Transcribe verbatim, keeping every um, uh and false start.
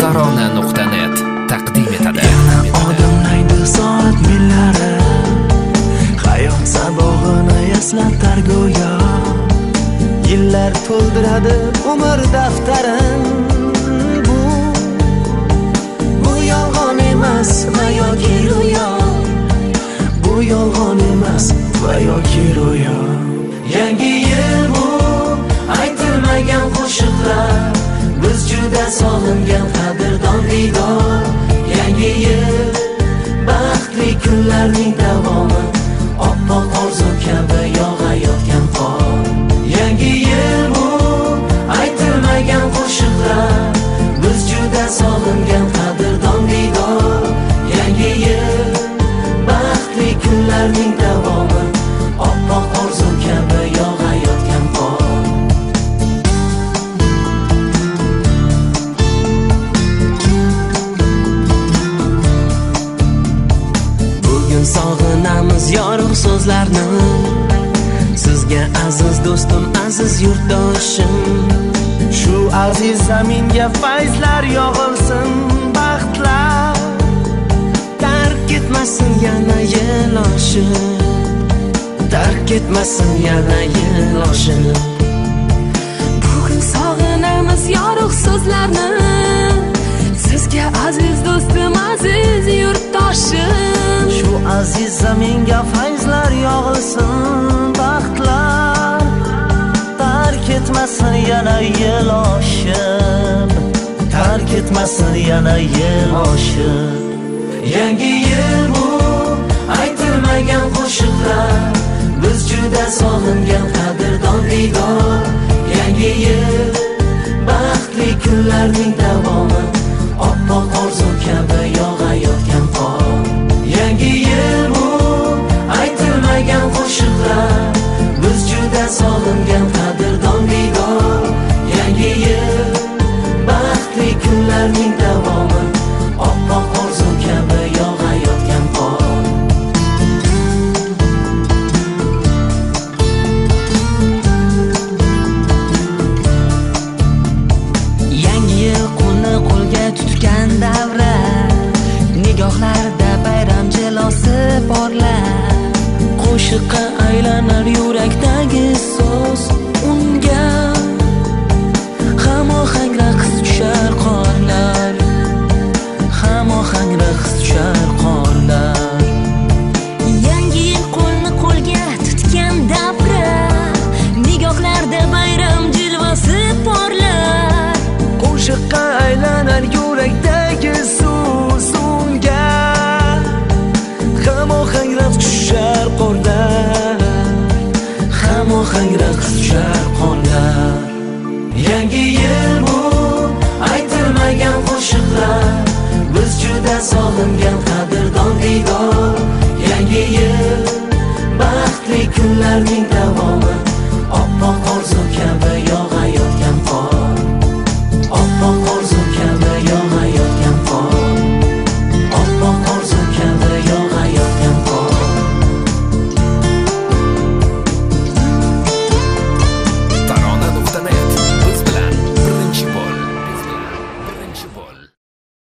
tarona nuqta net taqdim etadi. Yana odimlaydi soat millari, hayot sabog'ini eslatar go'yo. Yillar to'ldiradi umr daftarin. Bu bu yolg'on emas va yoki ro'yo. Bu yolg'on emas va yoki ro'yo. Yangi yil bu aytilmagan qo'shiqlar, biz juda sog'ingan qadrdon diydor. Yangi yil baxtli kunlarning davomi, oppoq orzu kabi yog'ayotgan qor. Yangi yil bu aytilmagan qo'shiqlar, biz juda sog'ingan qadrdon diydor. Yangi yil baxtli kunlarning davomi, oppoq orzu kabi yog'ayotgan qor. Bugun sog'inamiz yorug' so'zlarni, sizga aziz do'stim, aziz yurtdoshim. Shu aziz zaminga fayzlar yog'ilsin, baxtlar tark etmasin yana yil oshib, tark etmasin yana yil oshib. Bugun sog'inamiz yorug' so'zlarni, sizga aziz do'stim, aziz yurtdoshim. Shu aziz zaminga fayzlar yog'ilsin, baxtlar tark etmasin yana yil oshib, tark etmasin yana yil oshib. Yangi yil bu aytilmagan qo'shiqlar, biz juda sog'ingan qadrdon diydor. Yangi yil baxtli kunlarning davomi, oppoq orzu kabi yog'ayotgan qor. Yangi yil bu aytilmagan qo'shiqlar, biz juda sog'ingan qadrdon diydor. Yangi yil baxtli kunlarning davomi, oppoq orzu kabi yog'ayotgan qor. Yangi yil qo'lni qo'lga tutgan davra, nigohlarda bayram jilosi porlar. Qo'shiqqa aylanar yurakdagi so'z, unga hamohang raqs tushar qorlar, hamohang raqs tushar qorlar. Yangi yil qo'lni qo'lga tutgan davra, nigohlarda bayram jilvasi porlar. Qo'shiqqa aylanar yurakdagi so'z, unga hamohang raqs tushar qorlar, hamohang raqs tushar qorlar. Yangi yil bu aytilmagan qo'shiqlar, biz juda sog'ingan qadrdon diydor. Yangi yil baxtli kunlarning davomi, oppoq orzu kabi